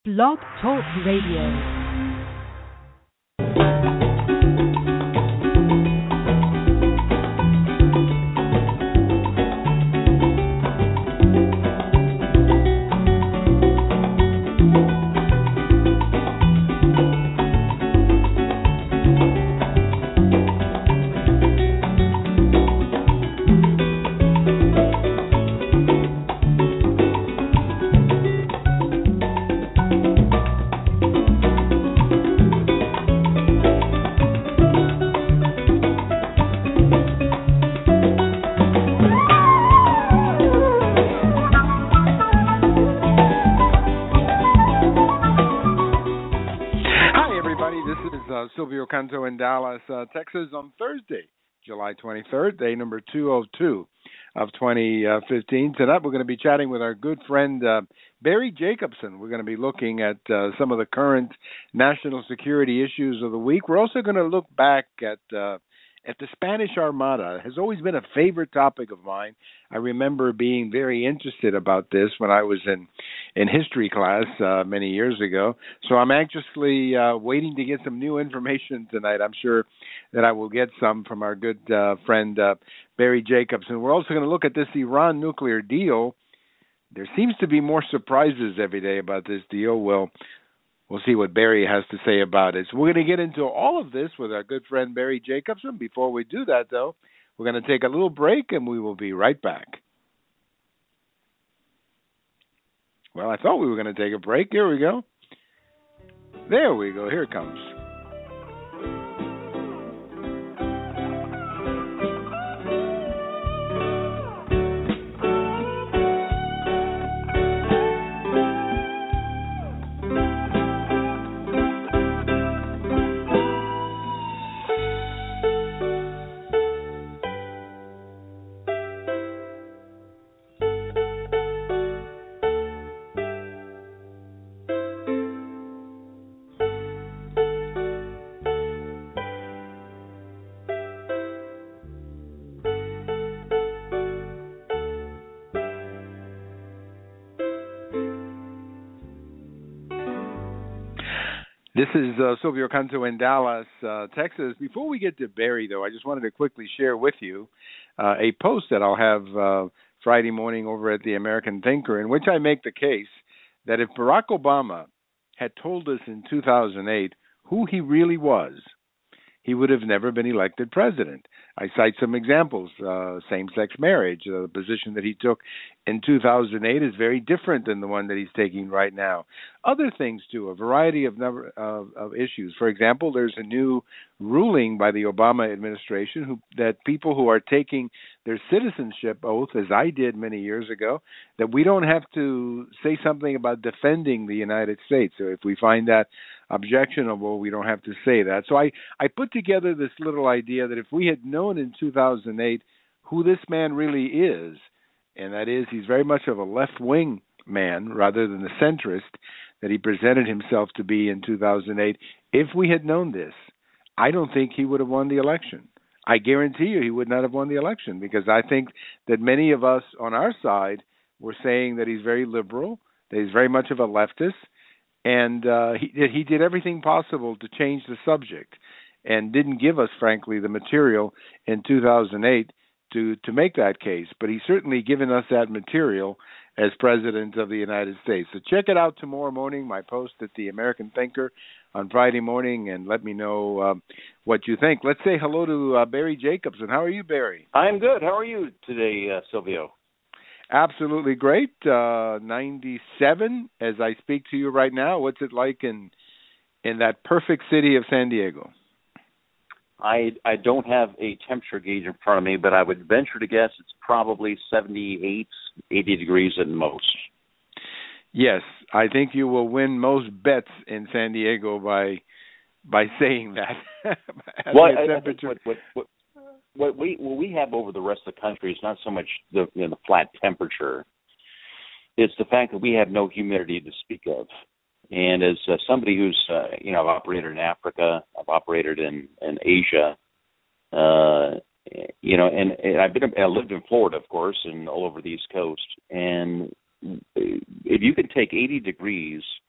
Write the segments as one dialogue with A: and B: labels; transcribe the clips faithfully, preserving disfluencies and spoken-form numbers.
A: Blog Talk Radio.
B: Silvio Canto in Dallas, uh, Texas on Thursday, July twenty-third, day number two oh two of twenty fifteen. Tonight we're going to be chatting with our good friend uh, Barry Jacobson. We're going to be looking at uh, some of the current national security issues of the week. We're also going to look back at uh, at the Spanish Armada. It has always been a favorite topic of mine. I remember being very interested about this when I was in, in history class uh, many years ago. So I'm anxiously uh, waiting to get some new information tonight. I'm sure that I will get some from our good uh, friend uh, Barry Jacobson. We're also going to look at this Iran nuclear deal. There seems to be more surprises every day about this deal. Well, we'll see what Barry has to say about it. So we're going to get into all of this with our good friend Barry Jacobson. Before we do that, though, we're going to take a little break, and we will be right back. Well, I thought we were going to take a break. Here we go. There we go. Here it comes. This is uh, Silvio Canto in Dallas, uh, Texas. Before we get to Barry, though, I just wanted to quickly share with you uh, a post that I'll have uh, Friday morning over at the American Thinker, in which I make the case that if Barack Obama had told us in two thousand eight who he really was, he would have never been elected president. I cite some examples. Uh, same-sex marriage, uh, the position that he took in two thousand eight is very different than the one that he's taking right now. Other things, too, a variety of, number, of, of issues. For example, there's a new ruling by the Obama administration who, that people who are taking their citizenship oath, as I did many years ago, that we don't have to say something about defending the United States. So if we find that objectionable, we don't have to say that. So I, I put together this little idea that if we had known in two thousand eight who this man really is, and that is he's very much of a left-wing man rather than the centrist that he presented himself to be in two thousand eight, if we had known this, I don't think he would have won the election. I guarantee you he would not have won the election, because I think that many of us on our side were saying that he's very liberal, that he's very much of a leftist, and uh, he, he did everything possible to change the subject and didn't give us, frankly, the material in two thousand eight to, to make that case. But he's certainly given us that material as President of the United States. So check it out tomorrow morning, my post at the American Thinker on Friday morning, and let me know um, what you think. Let's say hello to uh, Barry Jacobson. How are you, Barry?
C: I'm good. How are you today, uh, Silvio?
B: Absolutely great. Uh, ninety-seven as I speak to you right now. What's it like in in that perfect city of San Diego?
C: I I don't have a temperature gauge in front of me, but I would venture to guess it's probably seventy-eight, eighty degrees at most.
B: Yes, I think you will win most bets in San Diego by by saying that.
C: Well, I, I think what, what, what, what we what we have over the rest of the country is not so much the you know, the flat temperature. It's the fact that we have no humidity to speak of. And as uh, somebody who's, uh, you know, I've operated in Africa, I've operated in, in Asia, uh, you know, and, and I've been, I lived in Florida, of course, and all over the East Coast. And if you can take eighty degrees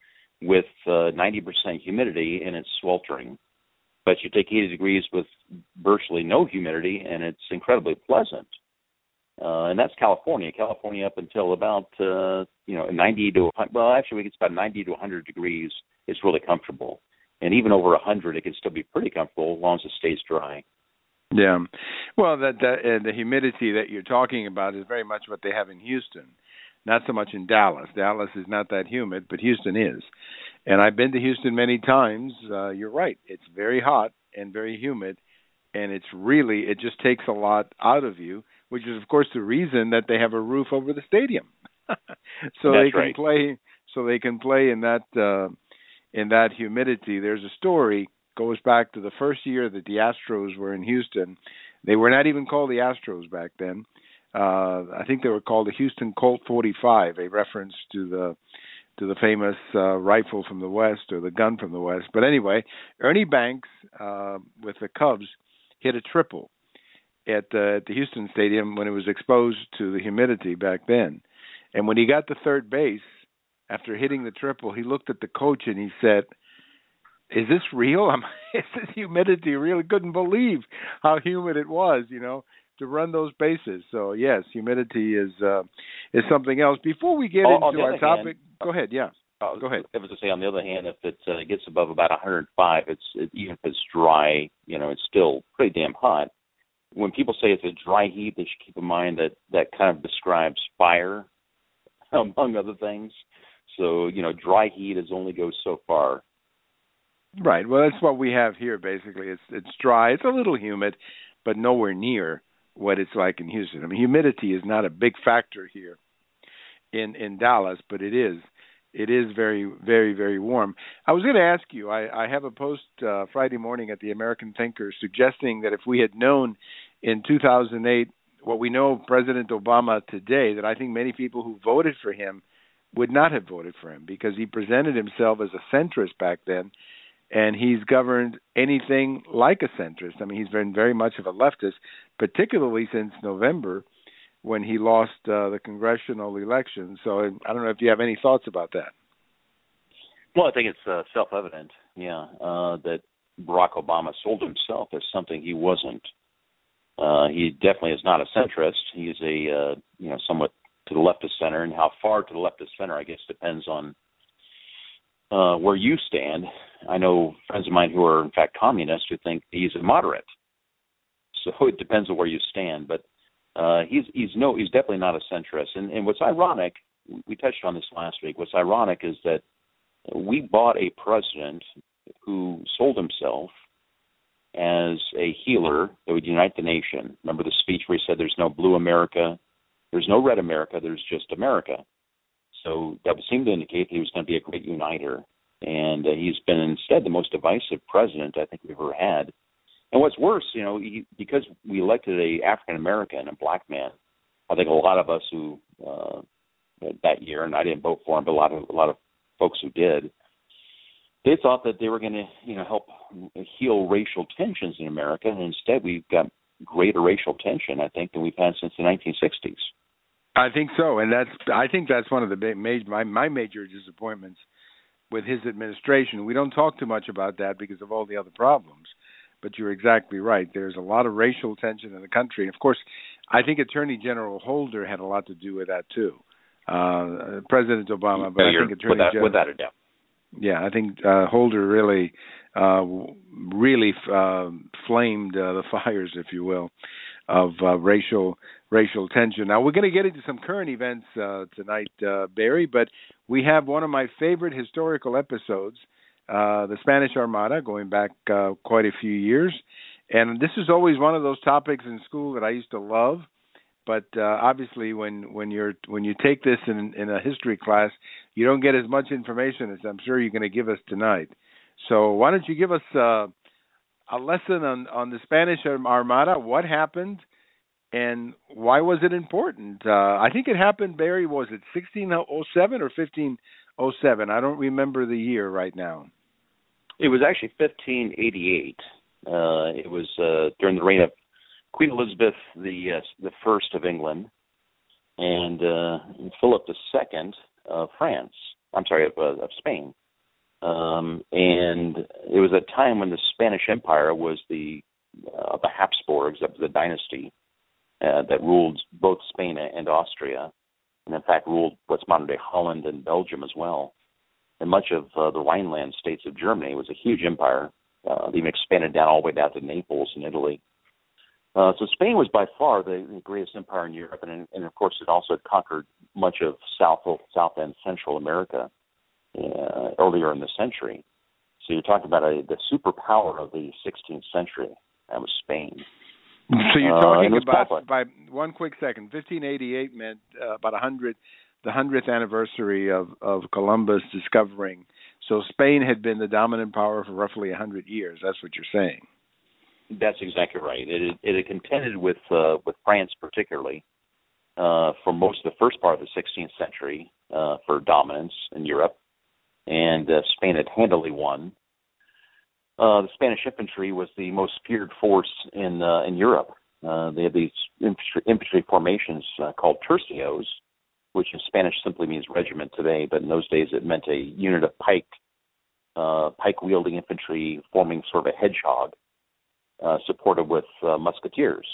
C: with uh, ninety percent humidity, and it's sweltering. But you take eighty degrees with virtually no humidity, and it's incredibly pleasant. Uh, and that's California. California up until about, uh, you know, ninety to, well, actually it's about ninety to one hundred degrees. It's really comfortable. And even over one hundred, it can still be pretty comfortable as long as it stays dry.
B: Yeah. Well, that, that uh, the humidity that you're talking about is very much what they have in Houston. Not so much in Dallas. Dallas is not that humid, but Houston is. And I've been to Houston many times. Uh, you're right. It's very hot and very humid, and it's really, it just takes a lot out of you, which is, of course, the reason that they have a roof over the stadium. so
C: That's
B: they can
C: right.
B: play so they can play in that uh, in that humidity. There's a story, goes back to the first year that the Astros were in Houston. They were not even called the Astros back then. Uh, I think they were called the Houston Colt forty-five, a reference to the to the famous uh, rifle from the West or the gun from the West. But anyway, Ernie Banks uh, with the Cubs hit a triple at, uh, at the Houston Stadium when it was exposed to the humidity back then. And when he got to third base after hitting the triple, he looked at the coach and he said, "Is this real? I'm, is this humidity real?" He couldn't believe how humid it was, you know, to run those bases. So yes, humidity is uh, is something else. Before we get
C: on,
B: into
C: on
B: our topic,
C: hand,
B: go ahead. Yeah,
C: uh,
B: go ahead.
C: I was to say, on the other hand, if it uh, gets above about one hundred five, it's it, even if it's dry, you know, it's still pretty damn hot. When people say it's a dry heat, they should keep in mind that that kind of describes fire, among other things. So you know, dry heat is only goes so far.
B: Right. Well, that's what we have here. Basically, it's it's dry. It's a little humid, but nowhere near what it's like in Houston. I mean, humidity is not a big factor here in in Dallas, but it is it is very very very warm. I was going to ask you. I, I have a post uh, Friday morning at the American Thinker suggesting that if we had known in two thousand eight what we know of President Obama today, that I think many people who voted for him would not have voted for him because he presented himself as a centrist back then. And he's governed anything like a centrist. I mean, he's been very much of a leftist, particularly since November when he lost uh, the congressional election. So I don't know if you have any thoughts about that.
C: Well, I think it's uh, self-evident, yeah, uh, that Barack Obama sold himself as something he wasn't. Uh, he definitely is not a centrist. He's a, uh, you know, somewhat to the left of center, and how far to the left of center, I guess, depends on Uh, where you stand. I know friends of mine who are, in fact, communists who think he's a moderate. So it depends on where you stand. But uh, he's he's no he's definitely not a centrist. And, and what's ironic, we touched on this last week. What's ironic is that we bought a president who sold himself as a healer that would unite the nation. Remember the speech where he said, "There's no blue America, there's no red America, there's just America." So that would seem to indicate he was going to be a great uniter. And uh, he's been instead the most divisive president I think we've ever had. And what's worse, you know, he, because we elected a African American, a black man, I think a lot of us who uh, that year, and I didn't vote for him, but a lot of a lot of folks who did, they thought that they were going to, you know, help heal racial tensions in America. And instead, we've got greater racial tension, I think, than we've had since the nineteen sixties.
B: I think so, and that's I think that's one of the big, major, my my major disappointments with his administration. We don't talk too much about that because of all the other problems, but you're exactly right. There's a lot of racial tension in the country, and of course, I think Attorney General Holder had a lot to do with that too. Uh, President Obama, but
C: no,
B: I think Attorney
C: without,
B: General,
C: without a doubt.
B: Yeah, I think uh, Holder really, uh, really uh, flamed uh, the fires, if you will, of uh, racial racial tension. Now, we're going to get into some current events uh, tonight, uh, Barry, but we have one of my favorite historical episodes, uh, the Spanish Armada, going back uh, quite a few years. And this is always one of those topics in school that I used to love. But uh, obviously, when, when you're when you take this in, in a history class, you don't get as much information as I'm sure you're going to give us tonight. So why don't you give us uh, a lesson on, on the Spanish Armada? What happened, and why was it important? Uh, I think it happened, Barry, was it sixteen oh seven or fifteen oh seven? I don't remember the year right now.
C: It was actually fifteen eighty-eight. Uh, it was uh, during the reign of Queen Elizabeth the uh, the First of England and uh, Philip the Second of France. I'm sorry, of, uh, of Spain. Um, and it was a time when the Spanish Empire was the uh, the Habsburgs, of the dynasty uh, that ruled both Spain and Austria, and in fact ruled what's modern-day Holland and Belgium as well. And much of uh, the Rhineland states of Germany was a huge empire, uh, even expanded down all the way down to Naples in Italy. Uh, so Spain was by far the, the greatest empire in Europe, and, and of course it also had conquered much of South, South and Central America uh, earlier in the century. So you're talking about a, the superpower of the sixteenth century. That was Spain.
B: So you're talking
C: uh,
B: about, by one quick second, fifteen eighty-eight meant uh, about one hundred, the hundredth anniversary of, of Columbus discovering. So Spain had been the dominant power for roughly one hundred years. That's what you're saying.
C: That's exactly right. It, it had contended with uh, with France particularly uh, for most of the first part of the sixteenth century uh, for dominance in Europe, and uh, Spain had handily won. Uh, the Spanish infantry was the most feared force in uh, in Europe. Uh, they had these infantry, infantry formations uh, called tercios, which in Spanish simply means regiment today, but in those days it meant a unit of pike, uh, pike-wielding infantry forming sort of a hedgehog, uh, supported with uh, musketeers.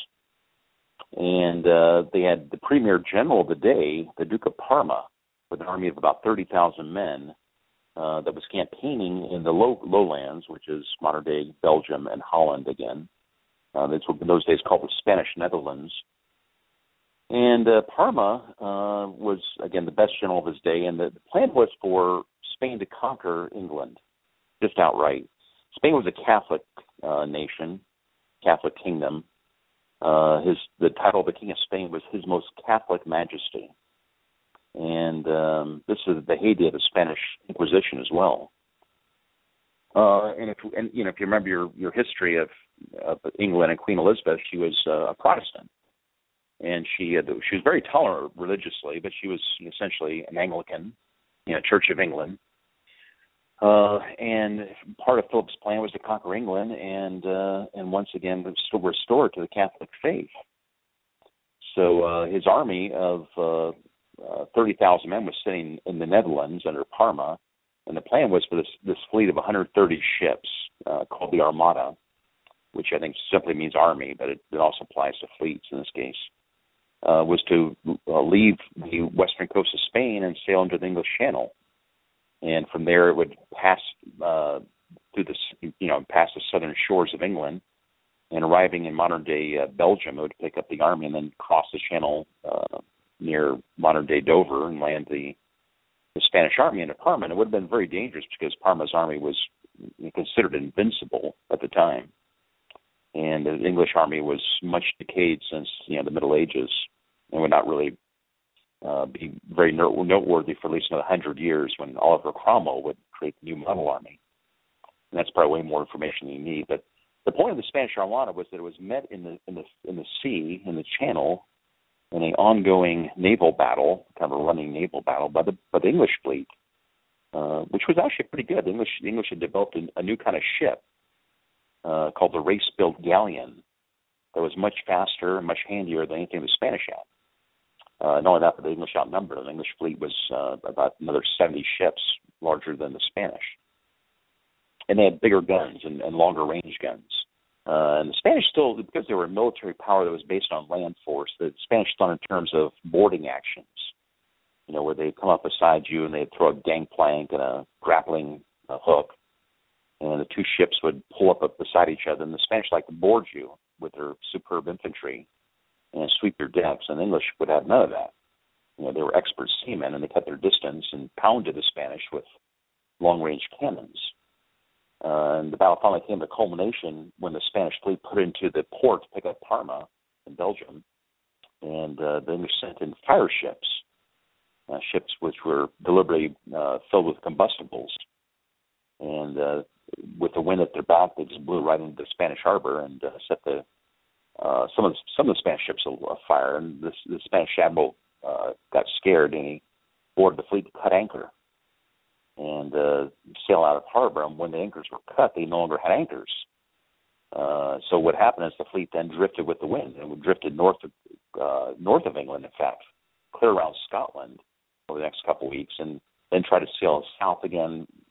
C: And uh, they had the premier general of the day, the Duke of Parma, with an army of about thirty thousand men, Uh, that was campaigning in the low, lowlands, which is modern-day Belgium and Holland again. Uh, that's what in those days called the Spanish Netherlands. And uh, Parma uh, was, again, the best general of his day, and the, the plan was for Spain to conquer England, just outright. Spain was a Catholic uh, nation, Catholic kingdom. Uh, his the title of the King of Spain was His Most Catholic Majesty. And um, this is the heyday of the Spanish Inquisition as well. Uh, and, if, and you know, if you remember your, your history of, of England and Queen Elizabeth, she was uh, a Protestant, and she had, she was very tolerant religiously, but she was essentially an Anglican, you know, Church of England. Uh, and part of Philip's plan was to conquer England and uh, and once again restore, restore to the Catholic faith. So uh, his army of uh, Uh, thirty thousand men was sitting in the Netherlands under Parma, and the plan was for this, this fleet of one hundred thirty ships uh, called the Armada, which I think simply means army, but it, it also applies to fleets in this case, uh, was to uh, leave the western coast of Spain and sail into the English Channel. And from there it would pass uh, through the, you know, past the southern shores of England, and arriving in modern-day uh, Belgium, it would pick up the army and then cross the Channel uh, near modern-day Dover and land the, the Spanish army into Parma. And it would have been very dangerous because Parma's army was considered invincible at the time. And the English army was much decayed since, you know, the Middle Ages and would not really uh, be very noteworthy for at least another hundred years when Oliver Cromwell would create the new model army. And that's probably way more information than you need. But the point of the Spanish Armada was that it was met in the in the in the sea, in the Channel, in an ongoing naval battle, kind of a running naval battle by the by the English fleet, uh, which was actually pretty good. The English the English had developed a, a new kind of ship uh, called the race-built galleon that was much faster and much handier than anything the Spanish had. Uh, not only that, but the English outnumbered. The English fleet was uh, about another seventy ships larger than the Spanish, and they had bigger guns and, and longer range guns. Uh, and the Spanish still, because they were a military power that was based on land force, the Spanish thought in terms of boarding actions, you know, where they'd come up beside you and they'd throw a gangplank and a grappling uh, hook, and the two ships would pull up, up beside each other, and the Spanish like to board you with their superb infantry and sweep your decks, and the English would have none of that. You know, they were expert seamen, and they kept their distance and pounded the Spanish with long-range cannons. Uh, and the battle finally came to culmination when the Spanish fleet put into the port to pick up Parma in Belgium, and uh, the English sent in fire ships, uh, ships which were deliberately uh, filled with combustibles. And uh, with the wind at their back, they just blew right into the Spanish harbor and uh, set the uh, some of the, some of the Spanish ships afire. And this, the Spanish admiral uh, got scared, and he boarded the fleet to cut anchor and uh, sail out of harbor. And when the anchors were cut, they no longer had anchors. Uh, so what happened is the fleet then drifted with the wind, and we drifted north of uh, north of England, in fact, clear around Scotland over the next couple of weeks, and then tried to sail south again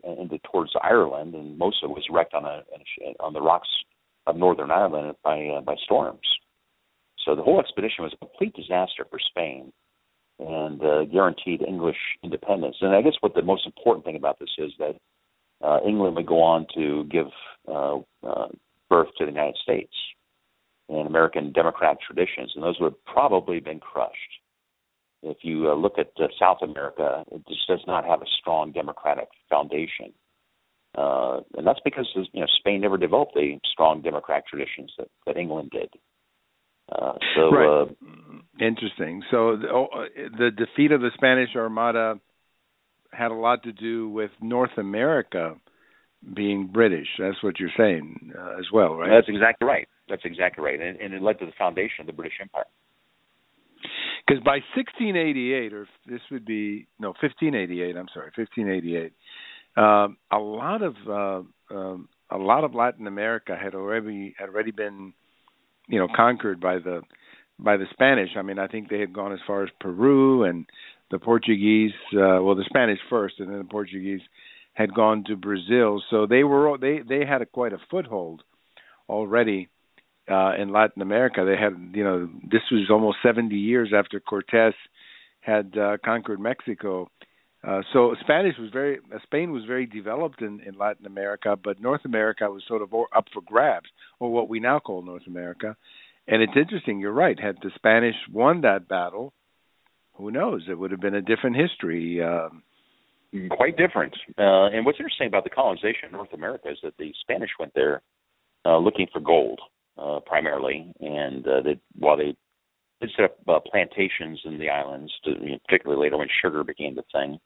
C: into towards Ireland, and most of it was wrecked on a on the rocks of Northern Ireland by uh, by storms. So the whole expedition was a complete disaster for Spain, and uh, guaranteed English independence. And I guess what the most important thing about this is that uh, England would go on to give uh, uh, birth to the United States and American democratic traditions, and those would have probably been crushed. If you uh, look at uh, South America, it just does not have a strong democratic foundation. Uh, and that's because you know Spain never developed the strong democratic traditions that, that England did. Uh, so,
B: right.
C: Uh,
B: Interesting. So the, oh, the defeat of the Spanish Armada had a lot to do with North America being British. That's what you're saying uh, as well, right?
C: That's exactly right. That's exactly right. And, and it led to the foundation of the British Empire.
B: Because by sixteen eighty-eight, or this would be, no, fifteen eighty-eight, I'm sorry, fifteen eighty-eight, um, a lot of uh, um, a lot of Latin America had already had already been, you know, conquered by the by the Spanish. I mean, I think they had gone as far as Peru, and the Portuguese, uh, well, the Spanish first, and then the Portuguese had gone to Brazil. So they were they they had a, quite a foothold already uh, in Latin America. They had, you know, this was almost seventy years after Cortés had uh, conquered Mexico. Uh, so Spanish was very, uh, Spain was very developed in, in Latin America, but North America was sort of up for grabs, or what we now call North America. And it's interesting, you're right, had the Spanish won that battle, who knows, it would have been a different history. Um,
C: Quite different. Uh, and what's interesting about the colonization of North America is that the Spanish went there uh, looking for gold, uh, primarily, and uh, they, while they did set up uh, plantations in the islands, to, you know, particularly later when sugar became the thing,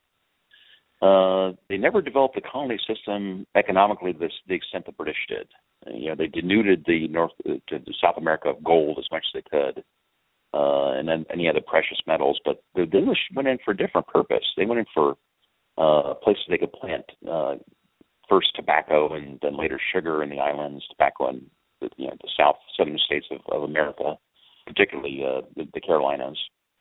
C: Uh, they never developed the colony system economically to the, the extent the British did. Uh, you know, they denuded the North uh, to the South America of gold as much as they could, uh, and then any other precious metals. But the, the English went in for a different purpose. They went in for uh, places they could plant uh, first tobacco and then later sugar in the islands, tobacco in the, you know, the South southern states of, of America, particularly uh, the, the Carolinas.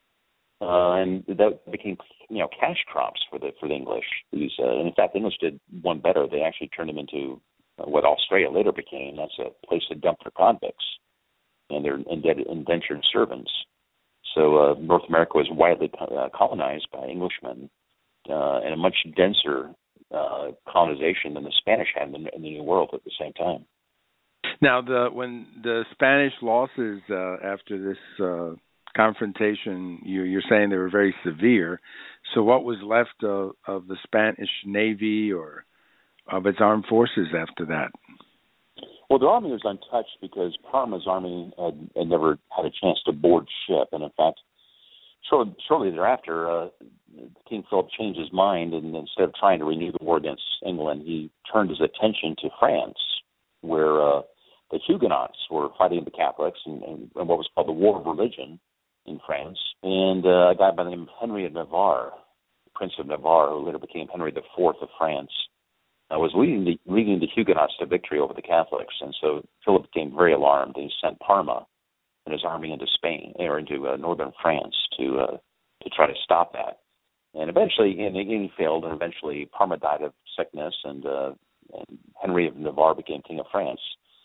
C: Uh, and that became, you know, cash crops for the for the English. These, uh, and in fact, the English did one better. They actually turned them into uh, what Australia later became. That's a place to dump their convicts and their indebted, indentured servants. So uh, North America was widely uh, colonized by Englishmen, uh, and a much denser uh, colonization than the Spanish had in the, in the New World at the same time.
B: Now, the when the Spanish losses uh, after this Uh confrontation, you, you're saying they were very severe. So what was left of, of the Spanish Navy or of its armed forces after that?
C: Well, the army was untouched because Parma's army had, had never had a chance to board ship. And in fact, shortly, shortly thereafter, uh, King Philip changed his mind, and instead of trying to renew the war against England, he turned his attention to France, where uh, the Huguenots were fighting the Catholics and, and, and what was called the War of Religion in France, and uh, a guy by the name of Henry of Navarre, Prince of Navarre, who later became Henry the Fourth of France, uh, was leading the, leading the Huguenots to victory over the Catholics. And so Philip became very alarmed, and he sent Parma and his army into Spain, or into uh, northern France to uh, to try to stop that. And eventually, and he failed, and eventually Parma died of sickness, and, uh, and Henry of Navarre became King of France.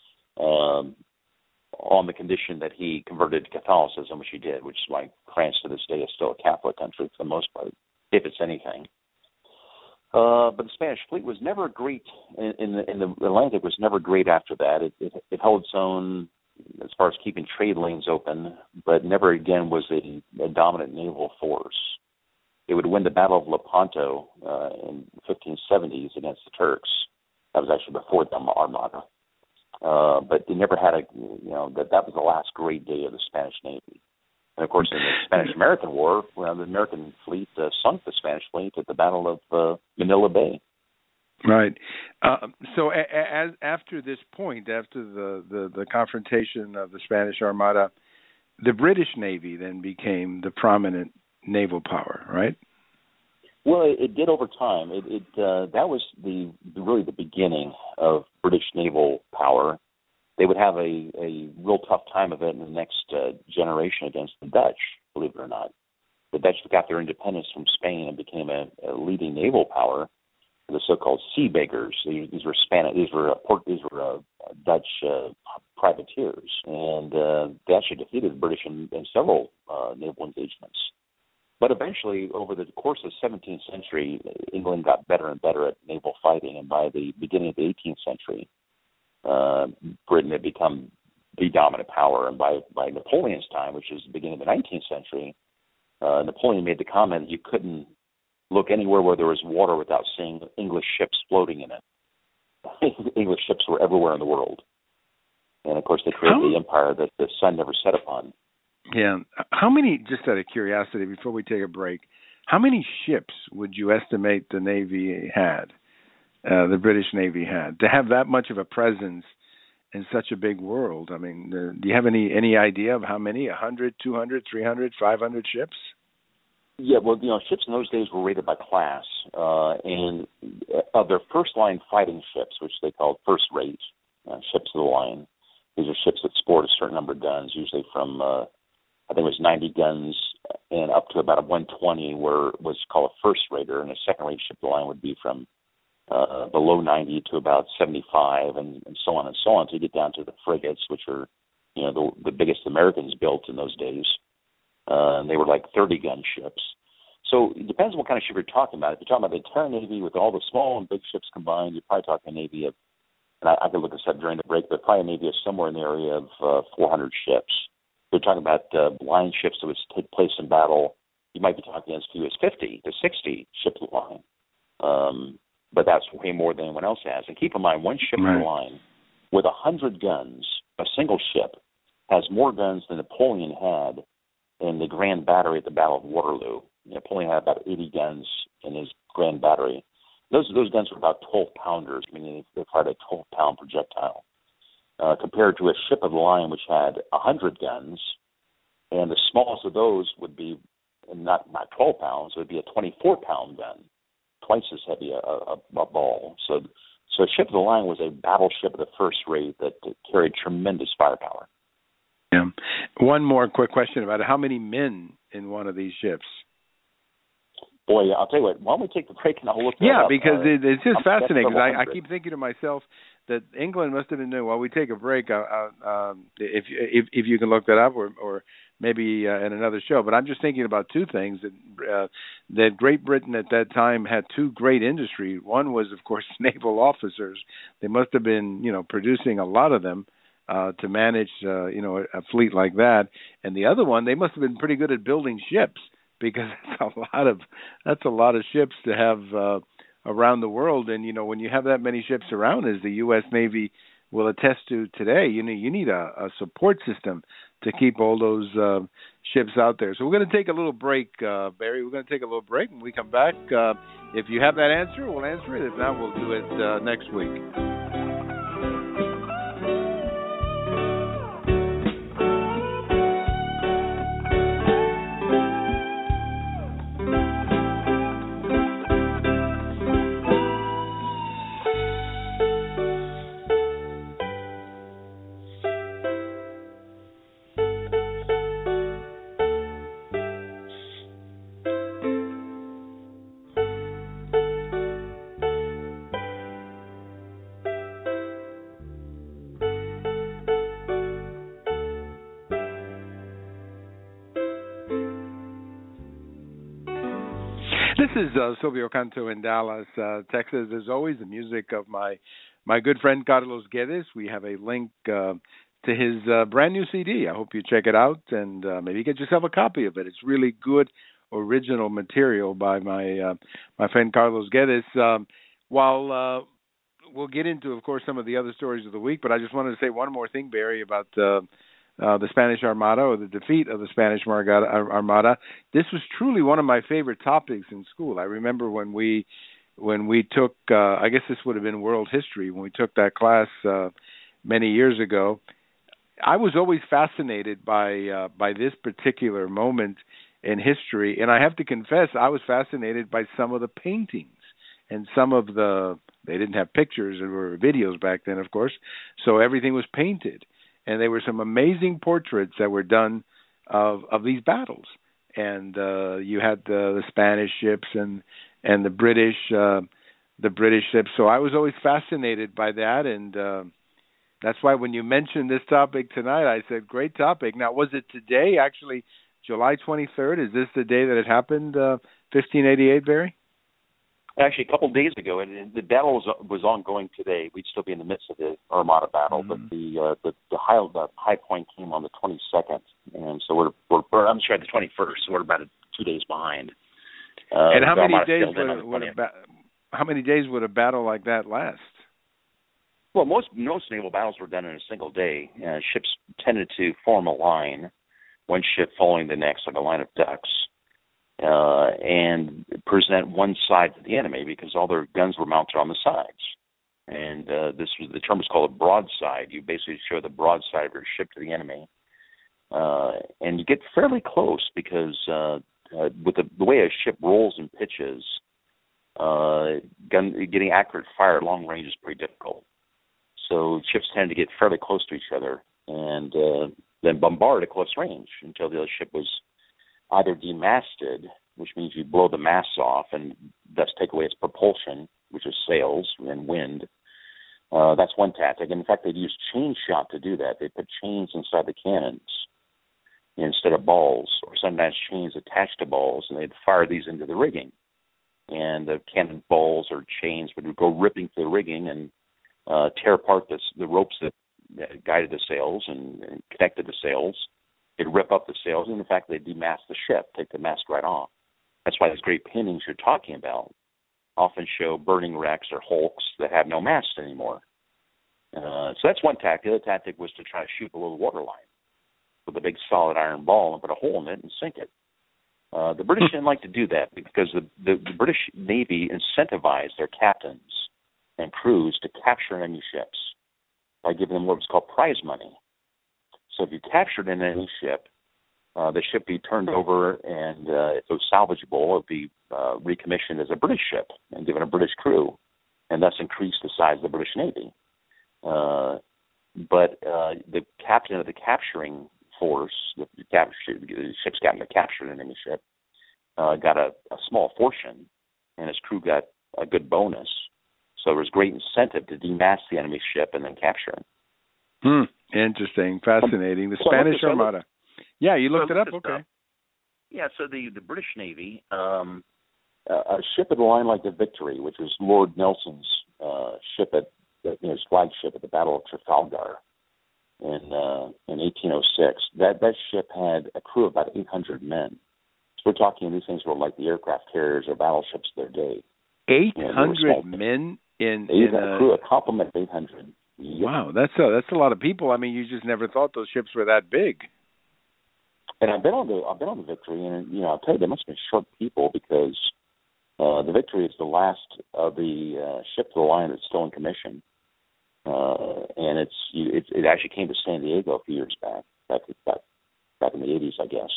C: Um, on the condition that he converted to Catholicism, which he did, which is why France to this day is still a Catholic country for the most part, if it's anything. Uh, but the Spanish fleet was never great in, in, the, in the Atlantic. Was never great after that. It, it, it held its own as far as keeping trade lanes open, but never again was a, a dominant naval force. It would win the Battle of Lepanto uh, in the fifteen seventies against the Turks. That was actually before the Armada. Uh, but they never had a, you know, that that was the last great day of the Spanish Navy. And, of course, in the Spanish-American War, well, the American fleet uh, sunk the Spanish fleet at the Battle of uh, Manila Bay.
B: Right. Uh, so a, a, as, after this point, after the, the, the confrontation of the Spanish Armada, the British Navy then became the prominent naval power, right?
C: Well, it, it did over time. It, it uh, that was the really the beginning of British naval power. They would have a, a real tough time of it in the next uh, generation against the Dutch, believe it or not. The Dutch got their independence from Spain and became a, a leading naval power. the so-called sea beggars. These, these were Spanish. These were uh, Port, these were uh, Dutch uh, privateers, and uh, they actually defeated the British in, in several uh, naval engagements. But eventually, over the course of the seventeenth century, England got better and better at naval fighting, and by the beginning of the eighteenth century, uh, Britain had become the dominant power. And by, by Napoleon's time, which is the beginning of the nineteenth century, uh, Napoleon made the comment that you couldn't look anywhere where there was water without seeing English ships floating in it. English ships were everywhere in the world. And, of course, they created How? the empire that the sun never set upon.
B: Yeah. How many, just out of curiosity, before we take a break, how many ships would you estimate the Navy had, uh, the British Navy had, to have that much of a presence in such a big world? I mean, uh, do you have any, any idea of how many, one hundred, two hundred, three hundred, five hundred ships?
C: Yeah, well, you know, ships in those days were rated by class, uh, and of their first-line fighting ships, which they called first-rate uh, ships of the line, these are ships that sport a certain number of guns, usually from uh, I think it was ninety guns and up to about a one twenty, where it was called a first rater, and a second rate ship of the line would be from uh, below ninety to about seventy-five, and, and so on and so on, to get down to the frigates, which are, you know, the, the biggest Americans built in those days. Uh, and they were like thirty gun ships. So it depends on what kind of ship you're talking about. If you're talking about the entire Navy with all the small and big ships combined, you're probably talking a Navy of, and I, I could look this up during the break, but probably a Navy of somewhere in the area of uh, four hundred ships. We're talking about uh, line ships that would take place in battle. You might be talking as few as fifty to sixty ships of the line. Um, but that's way more than anyone else has. And keep in mind, one ship
B: right.
C: of the line with one hundred guns, a single ship, has more guns than Napoleon had in the Grand Battery at the Battle of Waterloo. Napoleon had about eighty guns in his Grand Battery. Those those guns were about twelve pounders, meaning they fired a twelve pound projectile. Uh, compared to a ship of the line which had one hundred guns, and the smallest of those would be not not twelve pounds, it would be a twenty-four pound gun, twice as heavy a, a, a ball. So, so a ship of the line was a battleship of the first rate that carried tremendous firepower.
B: Yeah. One more quick question about it. How many men in one of these ships?
C: Boy, I'll tell you what, why don't we take the break and I'll look that
B: Yeah,
C: up.
B: because
C: uh,
B: it, it's just
C: I'm
B: fascinating. Because I, I keep thinking to myself that England must have been doing, while we take a break, uh, uh, um, if, if if you can look that up, or, or maybe uh, in another show. But I'm just thinking about two things. That, uh, that Great Britain at that time had two great industries. One was, of course, naval officers. They must have been, you know, producing a lot of them uh, to manage, uh, you know, a, a fleet like that. And the other one, they must have been pretty good at building ships, because that's a lot of that's a lot of ships to have uh, around the world. And you know, when you have that many ships around, as the U S Navy will attest to today, you know, you need a, a support system to keep all those uh, ships out there. So we're going to take a little break, uh, Barry. We're going to take a little break. When we come back, uh, if you have that answer, we'll answer it. If not, we'll do it uh, next week. This is uh, Silvio Canto in Dallas, uh, Texas. As always, the music of my my good friend Carlos Guedes. We have a link uh, to his uh, brand new C D. I hope you check it out and uh, maybe get yourself a copy of it. It's really good original material by my uh, my friend Carlos Guedes. Um, while uh, we'll get into, of course, some of the other stories of the week, but I just wanted to say one more thing, Barry, about uh, Uh, the Spanish Armada, or the defeat of the Spanish Armada. This was truly one of my favorite topics in school. I remember when we when we took, uh, I guess this would have been world history, when we took that class uh, many years ago. I was always fascinated by uh, by this particular moment in history, and I have to confess, I was fascinated by some of the paintings and some of the, they didn't have pictures, there were videos back then, of course, so everything was painted. And there were some amazing portraits that were done of of these battles. And uh, you had the, the Spanish ships and and the British uh, the British ships. So I was always fascinated by that, and uh, that's why when you mentioned this topic tonight, I said, great topic. Now, was it today, actually, July twenty-third? Is this the day that it happened, uh, fifteen eighty-eight, Barry?
C: Actually, a couple of days ago, and the battle was was ongoing today. We'd still be in the midst of the Armada battle, mm-hmm. but the, uh, the the high the high point came on the twenty-second, and so we're we're, we're I'm sorry, the twenty-first. So we're about two days behind. Uh,
B: and how many days would, would a ba- how many days would a battle like that last?
C: Well, most most naval battles were done in a single day. Uh, ships tended to form a line, one ship following the next, like a line of ducks. Uh, and present one side to the enemy because all their guns were mounted on the sides. And uh, this was the term is called a broadside. You basically show the broadside of your ship to the enemy, uh, and you get fairly close because uh, uh, with the, the way a ship rolls and pitches, uh, gun, getting accurate fire at long range is pretty difficult. So ships tend to get fairly close to each other and uh, then bombard at close range until the other ship was either demasted, which means you blow the masts off and thus take away its propulsion, which is sails and wind. Uh, that's one tactic. And in fact, they'd use chain shot to do that. They put chains inside the cannons instead of balls, or sometimes chains attached to balls, and they'd fire these into the rigging. And the cannon balls or chains would go ripping through the rigging and uh, tear apart the, the ropes that, that guided the sails and, and connected the sails. They'd rip up the sails, and in fact, they'd demast the ship, take the mast right off. That's why these great paintings you're talking about often show burning wrecks or hulks that have no mast anymore. Uh, so that's one tactic. The other tactic was to try to shoot below the waterline with a big solid iron ball and put a hole in it and sink it. Uh, the British didn't like to do that because the, the, the British Navy incentivized their captains and crews to capture enemy ships by giving them what was called prize money. So if you captured an enemy ship, uh, the ship be turned over, and uh, if it was salvageable, it would be uh, recommissioned as a British ship and given a British crew, and thus increase the size of the British Navy. Uh, but uh, the captain of the capturing force, the, cap- the ship's captain that captured an enemy ship, uh, got a, a small fortune, and his crew got a good bonus. So there was great incentive to demast the enemy ship and then capture it.
B: Hmm. Interesting. Fascinating. The so Spanish Armada. Looked, yeah, you looked so it up? Okay. Stuff.
C: Yeah, so the, the British Navy, um, uh, a ship of the line like the Victory, which was Lord Nelson's uh, ship at, you know, his flagship at the Battle of Trafalgar in uh, in eighteen oh six, that, that ship had a crew of about eight hundred men. So we're talking these things were like the aircraft carriers or battleships of their day.
B: eight hundred you know, men in,
C: in
B: a...
C: a crew, a complement of eight hundred. Yep.
B: Wow, that's a, that's a lot of people. I mean, you just never thought those ships were that big.
C: And I've been on the I've been on the Victory, and you know I'll tell you, they must have been short people because uh, the Victory is the last of the uh, ship of the line that's still in commission, uh, and it's it, it actually came to San Diego a few years back, back back back in the eighties, I guess.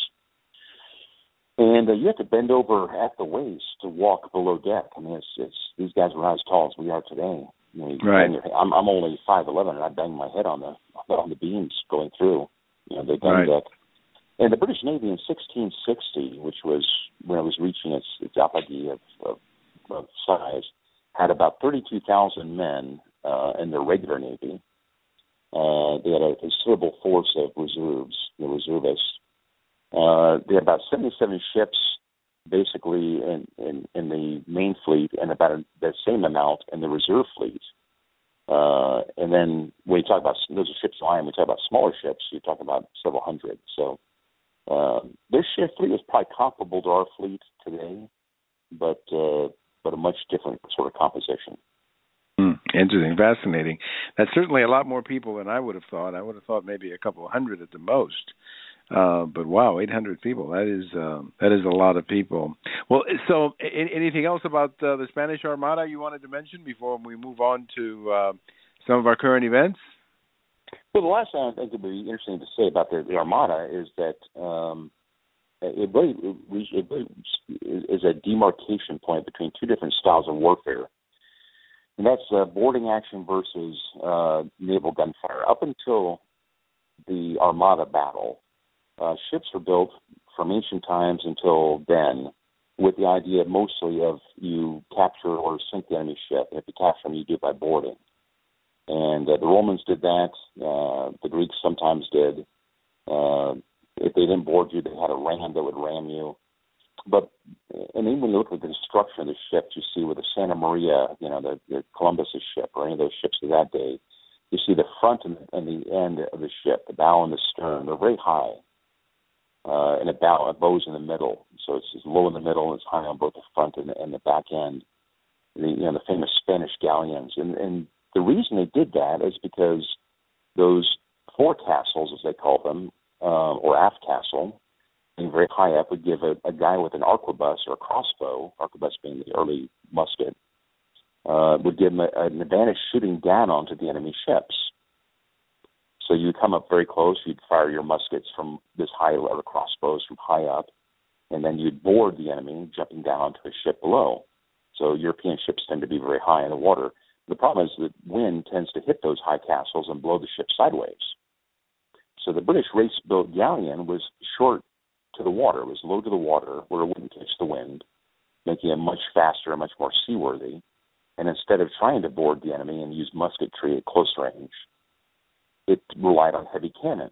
C: And uh, you have to bend over at the waist to walk below deck. I mean, it's, it's these guys were not as tall as we are today. You know, you
B: right.
C: your, I'm I'm only five eleven, and I bang my head on the on the beams going through, you know, the gun
B: right.
C: deck. And the British Navy in sixteen sixty, which was when it was reaching its its apogee of, of, of size, had about thirty-two thousand men uh, in their regular Navy. Uh, they had a considerable force of reserves, the reservists. Uh, they had about seventy-seven ships, basically in, in, in the main fleet, and about a, the same amount in the reserve fleet. Uh, and then when you talk about those are ships line, we talk about smaller ships, you talk about several hundred. So uh, their ship fleet was probably comparable to our fleet today, but uh, but a much different sort of composition.
B: Mm, interesting, fascinating. That's certainly a lot more people than I would have thought. I would have thought maybe a couple of hundred at the most. Uh, but wow, eight hundred people. That is um, that is a lot of people. Well, so a- anything else about uh, the Spanish Armada you wanted to mention before we move on to uh, some of our current events?
C: Well, the last thing I think would be interesting to say about the, the Armada is that um, it really, it really is a demarcation point between two different styles of warfare. And that's uh, boarding action versus uh, naval gunfire. Up until the Armada battle, uh, ships were built from ancient times until then with the idea mostly of you capture or sink the enemy ship. And if you capture them, you do it by boarding. And uh, the Romans did that. Uh, the Greeks sometimes did. Uh, if they didn't board you, they had a ram that would ram you. But and even when you look at the destruction of the ships, you see with the Santa Maria, you know, the, the Columbus's ship or any of those ships of that day, you see the front and, and the end of the ship, the bow and the stern. They're very high, uh, and a bow, a bow's in the middle, so it's, it's low in the middle and it's high on both the front and the, and the back end. The you know the famous Spanish galleons, and and the reason they did that is because those forecastles, as they call them, uh, or aft castle, being very high up, would give a, a guy with an arquebus or a crossbow, arquebus being the early musket, uh, would give him a, an advantage shooting down onto the enemy ships. So you come up very close, you'd fire your muskets from this high level, crossbows from high up, and then you'd board the enemy, jumping down onto a ship below. So European ships tend to be very high in the water. The problem is that wind tends to hit those high castles and blow the ship sideways. So the British race-built galleon was short to the water. It was low to the water where it wouldn't catch the wind, making it much faster and much more seaworthy. And instead of trying to board the enemy and use musketry at close range, it relied on heavy cannons.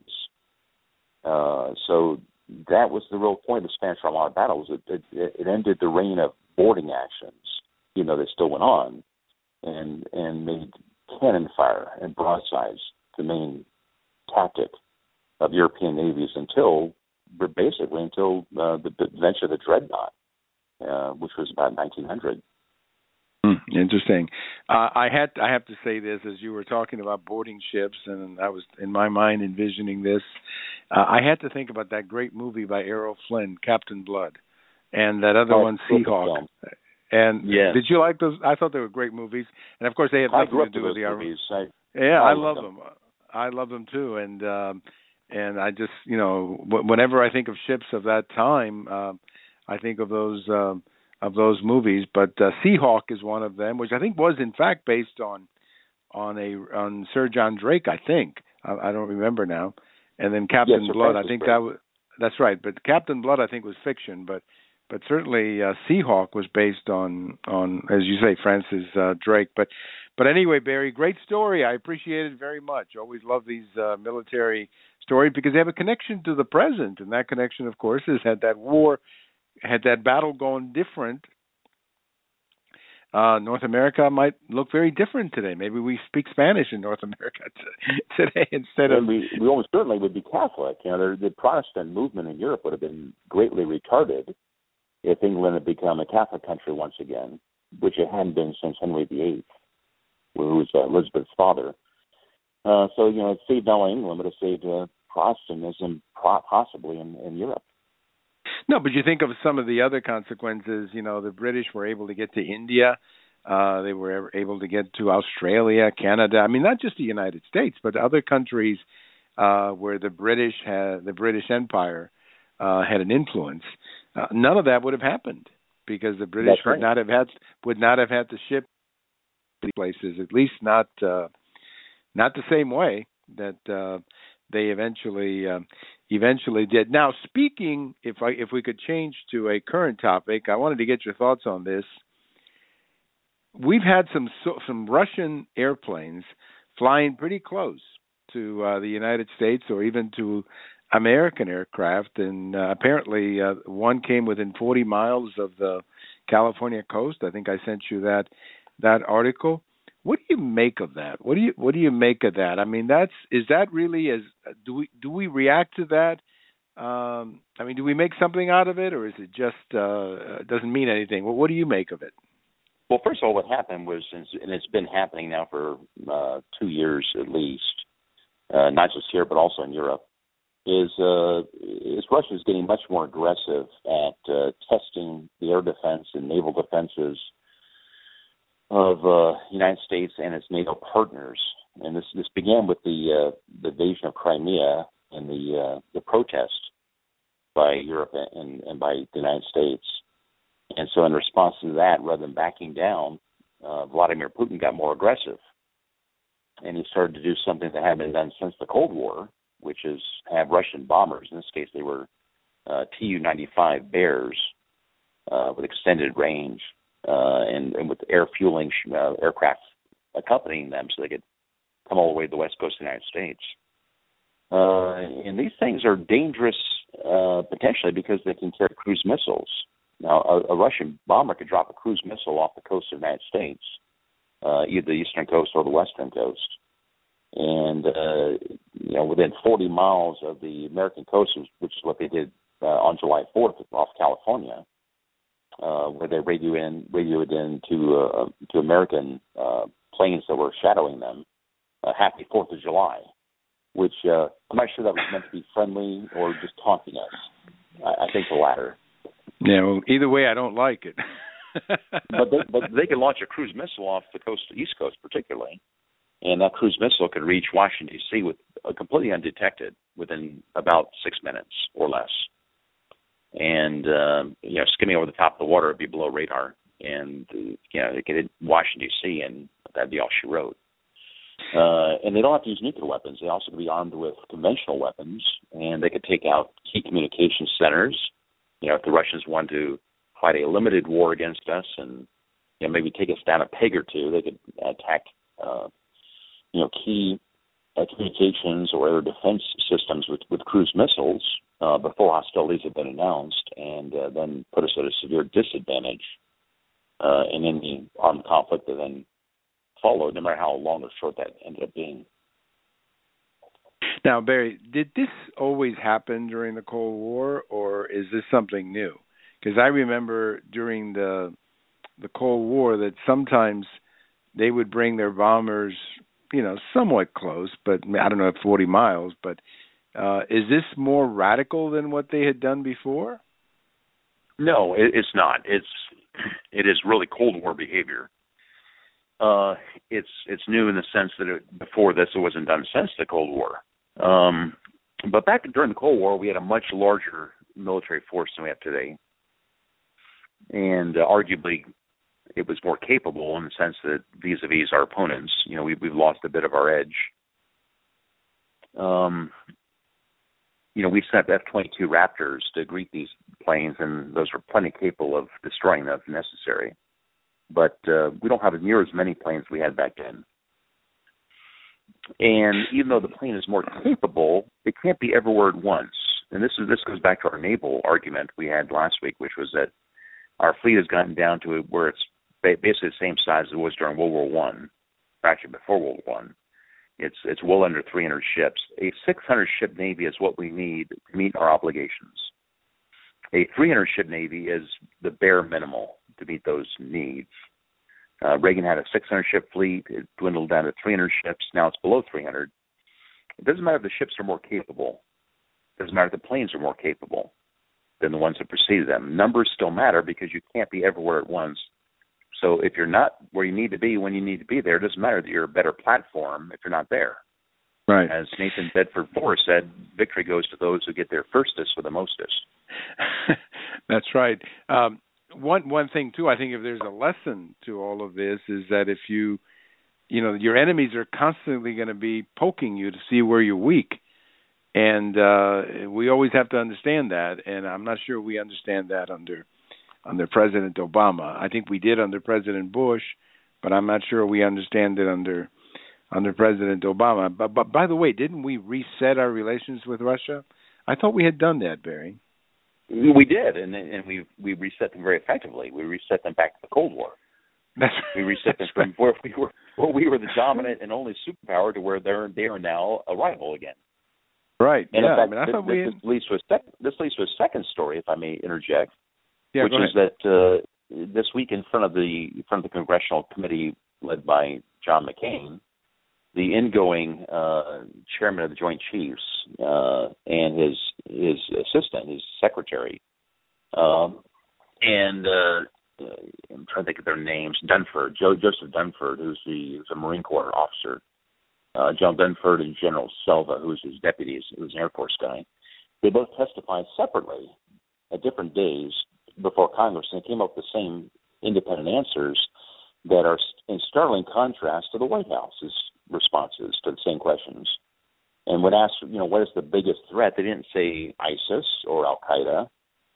C: Uh, so that was the real point of the Spanish Armada battle, was it, it, it ended the reign of boarding actions, even though they still went on, and and made cannon fire and broadsides the main tactic of European navies until, basically, until uh, the, the adventure of the Dreadnought, uh, which was about nineteen hundred.
B: Hmm, interesting. Uh, I had I have to say this, as you were talking about boarding ships, and I was in my mind envisioning this. Uh, I had to think about that great movie by Errol Flynn, Captain Blood, and that other
C: oh,
B: one, Seahawk. And
C: yes.
B: Did you like those? I thought they were great movies, and of course they had
C: I
B: nothing
C: grew
B: to
C: up
B: do
C: with
B: with the
C: those movies. I,
B: Yeah,
C: I,
B: I love them. them. I love them too, and um, and I just you know w- whenever I think of ships of that time, uh, I think of those um, of those movies. But uh, Seahawk is one of them, which I think was in fact based on on a on Sir John Drake. I think I, I don't remember now. And then Captain
C: yes,
B: Blood,
C: Francis
B: I think
C: Drake.
B: that was that's right. But Captain Blood, I think, was fiction. But but certainly uh, Seahawk was based on on as you say, Francis uh, Drake. But but anyway, Barry, great story. I appreciate it very much. Always love these uh, military stories because they have a connection to the present, and that connection, of course, is had that war, had that battle gone different. Uh, North America might look very different today. Maybe we speak Spanish in North America t- today instead
C: and
B: of.
C: We, we almost certainly would be Catholic. You know, the Protestant movement in Europe would have been greatly retarded if England had become a Catholic country once again, which it hadn't been since Henry the Eighth, who was uh, Elizabeth's father. Uh, so, you know, it saved not only England, but it saved uh, Protestantism possibly in, in Europe.
B: No, but you think of some of the other consequences. You know, the British were able to get to India. Uh, they were able to get to Australia, Canada. I mean, not just the United States, but other countries uh, where the British had, the British Empire uh, had an influence. Uh, none of that would have happened because the British
C: That's right.
B: would not have had would not have had to ship to places. At least not uh, not the same way that uh, they eventually. Uh, Eventually did. Now, speaking, if I if we could change to a current topic, I wanted to get your thoughts on this. We've had some some Russian airplanes flying pretty close to uh, the United States or even to American aircraft, and uh, apparently uh, one came within forty miles of the California coast. I think I sent you that that article. What do you make of that? What do you what do you make of that? I mean, that's is that really as do we do we react to that? Um, I mean, do we make something out of it, or is it just uh, doesn't mean anything? Well, what do you make of it?
C: Well, first of all, what happened was, and it's been happening now for uh, two years at least, uh, not just here but also in Europe, is uh, is Russia is getting much more aggressive at uh, testing the air defense and naval defenses of uh, United States and its NATO partners, and this this began with the uh, the invasion of Crimea and the uh, the protest by Europe and, and by the United States. And so, in response to that, rather than backing down, uh, Vladimir Putin got more aggressive, and he started to do something that hadn't been done since the Cold War, which is have Russian bombers. In this case, they were uh, Tu ninety-five Bears. uh, with extended range uh, and, and with air fueling uh, aircraft accompanying them so they could come all the way to the west coast of the United States. Uh, and these things are dangerous uh, potentially because they can carry cruise missiles. Now, a, a Russian bomber could drop a cruise missile off the coast of the United States, uh, either the eastern coast or the western coast. And, uh, you know, within forty miles of the American coast, which is what they did uh, on July fourth off California, uh, where they radioed in, radioed in to, uh, to American uh, planes that were shadowing them, uh, Happy fourth of July, which uh, I'm not sure that was meant to be friendly or just taunting us. I, I think the latter.
B: Yeah, well, either way, I don't like it.
C: but, they, but they can launch a cruise missile off the coast, the East Coast particularly, and that cruise missile could reach Washington, D C with uh, completely undetected within about six minutes or less. And, uh, you know, skimming over the top of the water would be below radar. And, uh, you know, it could hit Washington, D C, and that'd be all she wrote. Uh, and they don't have to use nuclear weapons. They also could be armed with conventional weapons, and they could take out key communication centers. You know, if the Russians want to fight a limited war against us and, you know, maybe take us down a peg or two, they could attack, uh, you know, key uh, communications or air defense systems with, with cruise missiles uh, before hostilities have been announced, and uh, then put us at a severe disadvantage uh, in any armed conflict that then followed, no matter how long or short that ended up being.
B: Now, Barry, did this always happen during the Cold War, or is this something new? Because I remember during the the Cold War that sometimes they would bring their bombers, you know, somewhat close, but I don't know, forty miles. But uh, is this more radical than what they had done before?
C: No, it, it's not. It's it is really Cold War behavior. Uh, it's it's new in the sense that it, before this it wasn't done since the Cold War. Um, but back during the Cold War, we had a much larger military force than we have today, and uh, arguably it was more capable in the sense that vis-a-vis our opponents, you know, we, we've lost a bit of our edge. Um, you know, we sent F twenty-two Raptors to greet these planes, and those were plenty capable of destroying them if necessary. But uh, we don't have near as many planes we had back then. And even though the plane is more capable, it can't be everywhere at once. And this is this goes back to our naval argument we had last week, which was that our fleet has gotten down to where it's basically the same size as it was during World War One, actually before World War One. It's it's well under three hundred ships. A six hundred ship Navy is what we need to meet our obligations. A three hundred ship Navy is the bare minimal to meet those needs. Uh, Reagan had a six hundred ship fleet. It dwindled down to three hundred ships. Now it's below three hundred. It doesn't matter if the ships are more capable. It doesn't matter if the planes are more capable than the ones that preceded them. Numbers still matter because you can't be everywhere at once. So if you're not where you need to be when you need to be there, it doesn't matter that you're a better platform if you're not there.
B: Right.
C: As Nathan Bedford Forrest said, victory goes to those who get there firstest for the mostest.
B: That's right. Um, One one thing too, I think if there's a lesson to all of this is that if you, you know, your enemies are constantly going to be poking you to see where you're weak, and uh, we always have to understand that. And I'm not sure we understand that under under President Obama. I think we did under President Bush, but I'm not sure we understand it under under President Obama. But but by the way, didn't we reset our relations with Russia? I thought we had done that, Barry.
C: We did, and and we we reset them very effectively. We reset them back to the Cold War.
B: That's,
C: we reset them from where we were, where we were the dominant and only superpower to where they're they are now a rival again.
B: Right.
C: And
B: yeah.
C: in fact,
B: I mean, I
C: this,
B: thought we
C: this,
B: had...
C: leads to a sec- this leads to a second story, if I may interject,
B: yeah,
C: which is that uh, this week in front of the in front of the congressional committee led by John McCain, the ingoing uh, chairman of the Joint Chiefs uh, and his his assistant, his secretary, um, and uh, I'm trying to think of their names. Dunford, Joe Joseph Dunford, who's the who's a Marine Corps officer, uh, John Dunford, and General Selva, who's his deputy, who's an Air Force guy. They both testified separately at different days before Congress, and came up with the same independent answers that are in startling contrast to the White House's responses to the same questions. And when asked, you know, what is the biggest threat, they didn't say ISIS or Al Qaeda.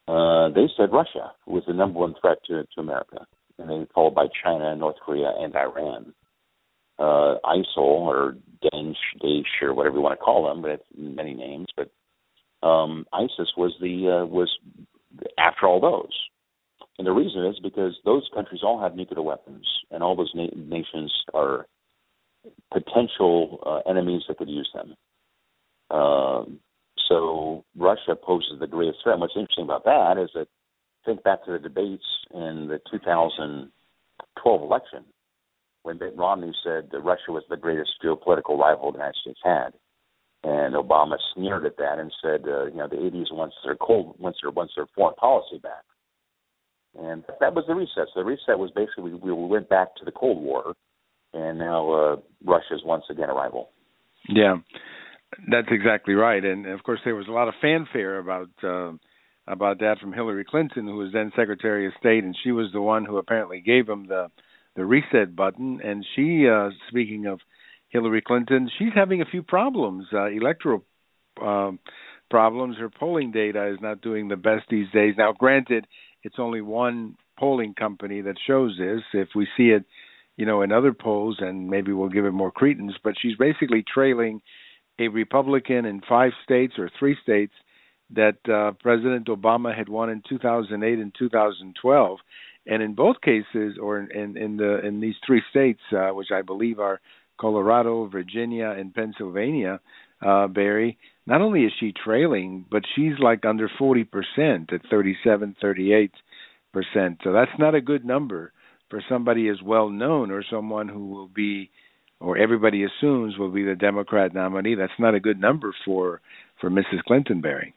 C: uh, they said Russia was the number one threat to, to America, and then followed by China, North Korea, and Iran. Uh, ISIL or Daesh, Daesh or whatever you want to call them, but it's many names. But um, ISIS was the uh, was after all those, and the reason is because those countries all have nuclear weapons, and all those na- nations are potential uh, enemies that could use them. Um, so Russia poses the greatest threat. And what's interesting about that is that think back to the debates in the two thousand twelve election, when Mitt Romney said that Russia was the greatest geopolitical rival the United States had, and Obama sneered at that and said, uh, you know, the eighties wants their cold, wants their wants their foreign policy back, and that was the reset. So the reset was basically we, we went back to the Cold War, and now uh, Russia is once again a rival.
B: Yeah, that's exactly right. And of course, there was a lot of fanfare about uh, about that from Hillary Clinton, who was then Secretary of State, and she was the one who apparently gave him the the reset button. And she, uh, speaking of Hillary Clinton, she's having a few problems, uh, electoral um, problems. Her polling data is not doing the best these days. Now, granted, it's only one polling company that shows this. If we see it, you know, in other polls, and maybe we'll give it more credence, but she's basically trailing a Republican in five states or three states that uh, President Obama had won in two thousand eight and two thousand twelve. And in both cases, or in, in, in the in these three states, uh, which I believe are Colorado, Virginia, and Pennsylvania, uh, Barry, not only is she trailing, but she's like under forty percent at thirty-seven, thirty-eight percent. So that's not a good number for somebody as well known or someone who will be, or everybody assumes will be the Democrat nominee. That's not a good number for, for Missus Clinton, Barry.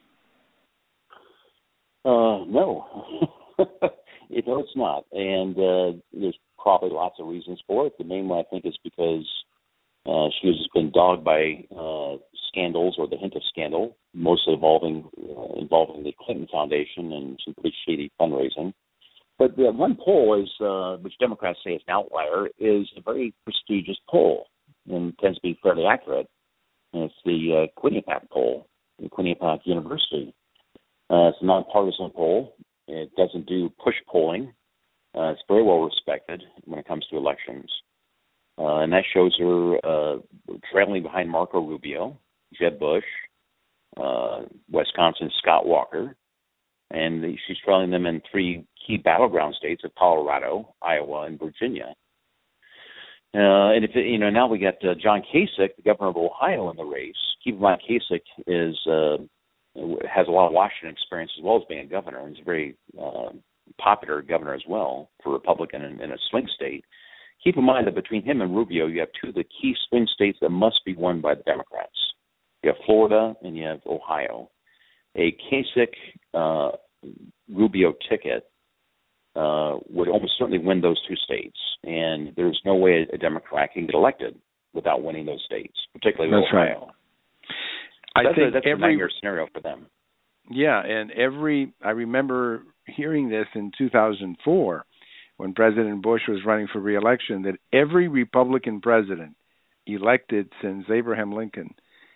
C: Uh, no. You know, it's not. And uh, there's probably lots of reasons for it. The main one, I think, is because uh, she has been dogged by uh, scandals or the hint of scandal, mostly involving uh, involving the Clinton Foundation and some pretty shady fundraising. But the one poll is, uh, which Democrats say is an outlier, is a very prestigious poll and tends to be fairly accurate. And it's the uh, Quinnipiac poll, the Quinnipiac University. Uh, it's a nonpartisan poll. It doesn't do push polling. Uh, it's very well respected when it comes to elections. Uh, and that shows her uh, trailing behind Marco Rubio, Jeb Bush, uh, Wisconsin's Scott Walker, and the, she's trailing them in three key battleground states of Colorado, Iowa, and Virginia. Uh, and if it, you know, now we got uh, John Kasich, the governor of Ohio, in the race. Keep in mind, Kasich is uh, has a lot of Washington experience as well as being a governor, and he's a very uh, popular governor as well for Republican in, in a swing state. Keep in mind that between him and Rubio, you have two of the key swing states that must be won by the Democrats. You have Florida and you have Ohio. A Kasich uh, Rubio ticket uh, would almost certainly win those two states, and there's no way a Democrat can get elected without winning those states, particularly
B: that's
C: Ohio.
B: Right. I
C: that's
B: think
C: a, that's
B: every
C: a nightmare scenario for them.
B: Yeah, and every I remember hearing this in two thousand four when President Bush was running for re-election, that every Republican president elected since Abraham Lincoln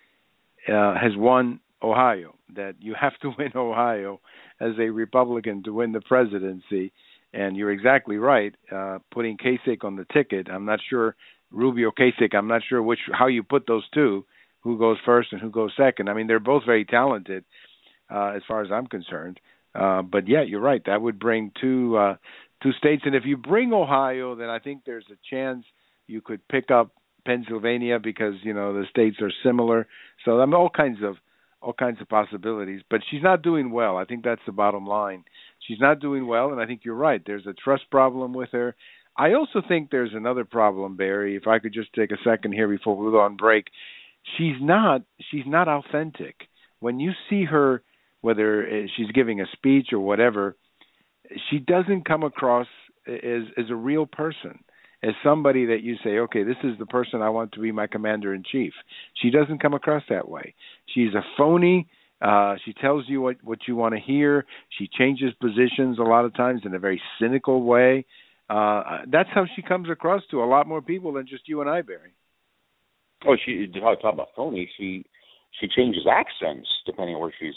B: uh, has won Ohio, that you have to win Ohio as a Republican to win the presidency. And you're exactly right, uh, putting Kasich on the ticket. I'm not sure, Rubio Kasich, I'm not sure which how you put those two, who goes first and who goes second. I mean, they're both very talented uh, as far as I'm concerned. Uh, but, yeah, you're right. That would bring two uh, two states. And if you bring Ohio, then I think there's a chance you could pick up Pennsylvania because, you know, the states are similar. So I mean, all kinds of all kinds of possibilities. But she's not doing well. I think that's the bottom line. She's not doing well, and I think you're right. There's a trust problem with her. I also think there's another problem, Barry, if I could just take a second here before we go on break. She's not she's not authentic. When you see her, whether she's giving a speech or whatever, she doesn't come across as as a real person, as somebody that you say, okay, this is the person I want to be my commander-in-chief. She doesn't come across that way. She's a phony. Uh, she tells you what, what you want to hear. She changes positions a lot of times in a very cynical way. Uh, that's how she comes across to a lot more people than just you and I, Barry.
C: Oh, she talk about phony. She she changes accents depending on where she's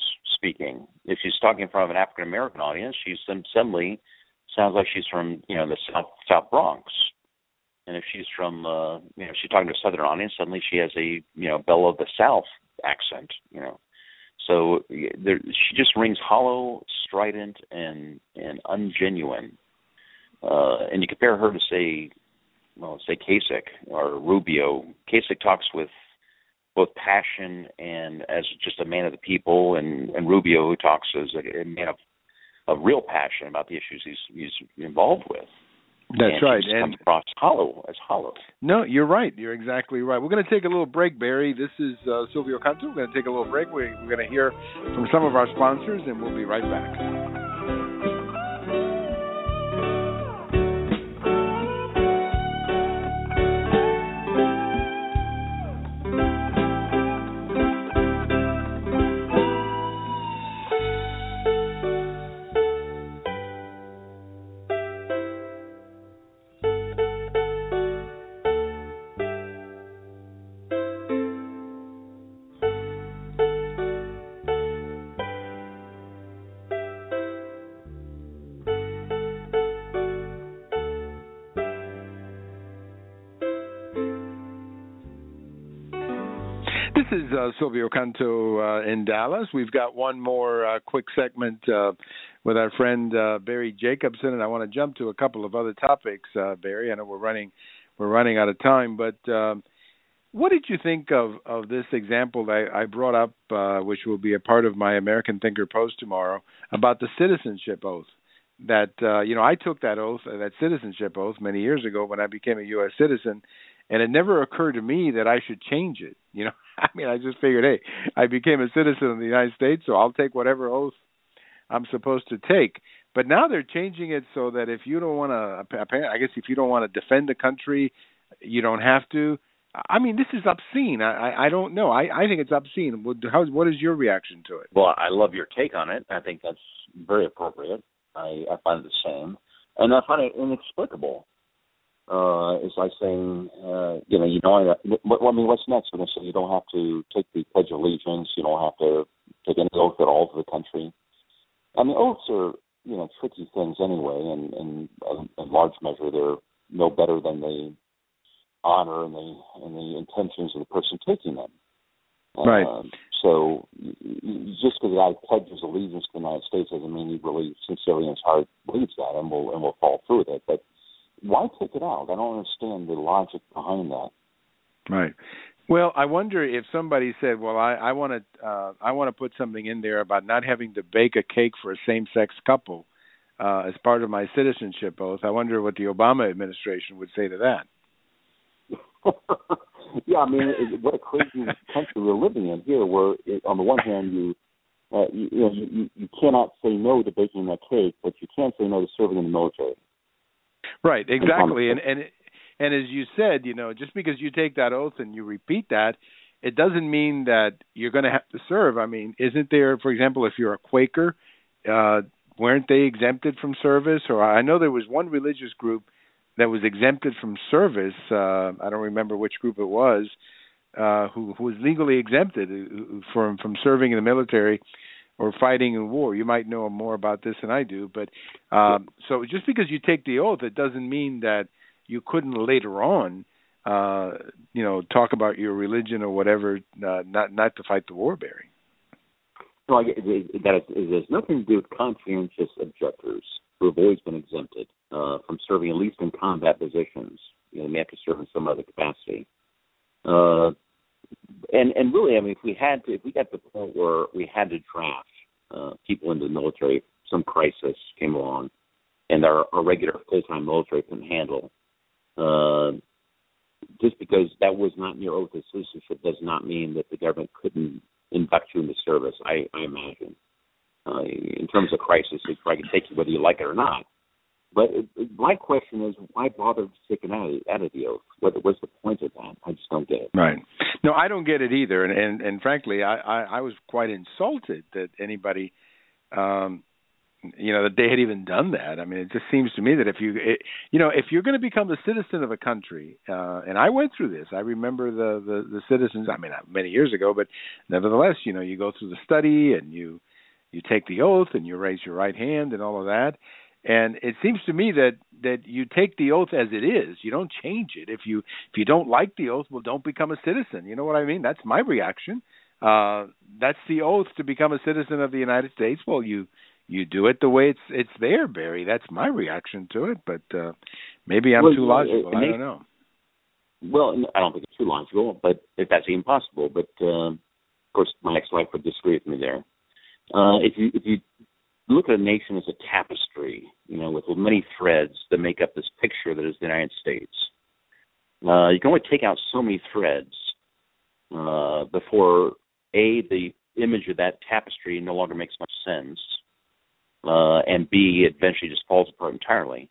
C: speaking. If she's talking in front of an African American audience, she suddenly sounds like she's from, you know, the South South Bronx. And if she's from, uh, you know, she's talking to a Southern audience, suddenly she has a, you know, Belle of the South accent, you know. So there, she just rings hollow, strident, and and ungenuine. Uh, and you compare her to, say, well, say Kasich or Rubio. Kasich talks with both passion and as just a man of the people, and, and Rubio who talks as a, a man of, of real passion about the issues he's, he's involved with.
B: That's
C: and
B: right.
C: It
B: and
C: comes across hollow as hollow.
B: No, you're right. You're exactly right. We're going to take a little break, Barry. This is uh, Silvio Canto. We're going to take a little break. We're, we're going to hear from some of our sponsors, and we'll be right back. This is uh, Silvio Canto uh, in Dallas. We've got one more uh, quick segment uh, with our friend uh, Barry Jacobson, and I want to jump to a couple of other topics, uh, Barry. I know we're running we're running out of time, but um, what did you think of, of this example that I, I brought up, uh, which will be a part of my American Thinker post tomorrow, about the citizenship oath? That uh, you know, I took that oath, uh, that citizenship oath, many years ago when I became a U S citizen. And it never occurred to me that I should change it. You know, I mean, I just figured, hey, I became a citizen of the United States, so I'll take whatever oath I'm supposed to take. But now they're changing it so that if you don't want to, I guess if you don't want to defend the country, you don't have to. I mean, this is obscene. I, I, I don't know. I, I think it's obscene. How, what is your reaction to it?
C: Well, I love your take on it. I think that's very appropriate. I, I find it the same. And I find it inexplicable. Uh, it's like saying, uh, you know, you don't. I mean, what's next? When they say you don't have to take the Pledge of Allegiance, you don't have to take any oath at all for the country. I mean, oaths are, you know, tricky things anyway, and, and in large measure, they're no better than the honor and the and the intentions of the person taking them.
B: Right.
C: Um, so just because the guy pledges allegiance to the United States doesn't mean he really sincerely in his heart believes that, and will and will follow through with it. But why take it out? I don't understand the logic behind that.
B: Right. Well, I wonder if somebody said, "Well, I, I want to, uh, I want to put something in there about not having to bake a cake for a same-sex couple uh, as part of my citizenship oath." I wonder what the Obama administration would say to that.
C: Yeah, I mean, what a crazy country we're living in here, where on the one hand you, uh, you, you know, you, you cannot say no to baking that cake, but you can say no to serving in the military.
B: Right, exactly, and and and as you said, you know, just because you take that oath and you repeat that, it doesn't mean that you're going to have to serve. I mean, isn't there, for example, if you're a Quaker, uh, weren't they exempted from service? Or I know there was one religious group that was exempted from service. Uh, I don't remember which group it was, uh, who, who was legally exempted from from serving in the military or fighting in war. You might know more about this than I do, but um, so just because you take the oath, it doesn't mean that you couldn't later on, uh, you know, talk about your religion or whatever, uh, not not to fight the war, Barry.
C: No, it, it, that it, it has nothing to do with conscientious objectors who have always been exempted uh, from serving, at least in combat positions. You know, they have to serve in some other capacity. Uh, and and really, I mean, if we had to, if we got to the point where we had to draft uh, people into the military, some crisis came along, and our, our regular full-time military couldn't handle, uh, just because that was not in your oath of citizenship does not mean that the government couldn't induct you into service. I, I imagine, uh, in terms of crisis, it's probably can take you whether you like it or not. But it, it, my question is, why bother taking out, out of the oath? What, what's the point of that? I just don't get it.
B: Right. No, I don't get it either. And and, and frankly, I, I, I was quite insulted that anybody, um, you know, that they had even done that. I mean, it just seems to me that if you, it, you know, if you're going to become a citizen of a country, uh, and I went through this. I remember the, the, the citizens. I mean, many years ago, but nevertheless, you know, you go through the study and you. you take the oath and you raise your right hand and all of that. And it seems to me that, that you take the oath as it is. You don't change it. If you if you don't like the oath, well, don't become a citizen. You know what I mean? That's my reaction. Uh, that's the oath to become a citizen of the United States. Well, you you do it the way it's it's there, Barry. That's my reaction to it. But uh, maybe I'm
C: well,
B: too logical.
C: It, it
B: I don't know.
C: Well, I don't think it's too logical, but if that's even possible. But uh, of course, my ex-wife would disagree with me there. Uh, if you if you look at a nation as a tapestry, you know, with many threads that make up this picture that is the United States, uh, you can only take out so many threads uh, before A, the image of that tapestry no longer makes much sense, uh, and B, it eventually just falls apart entirely.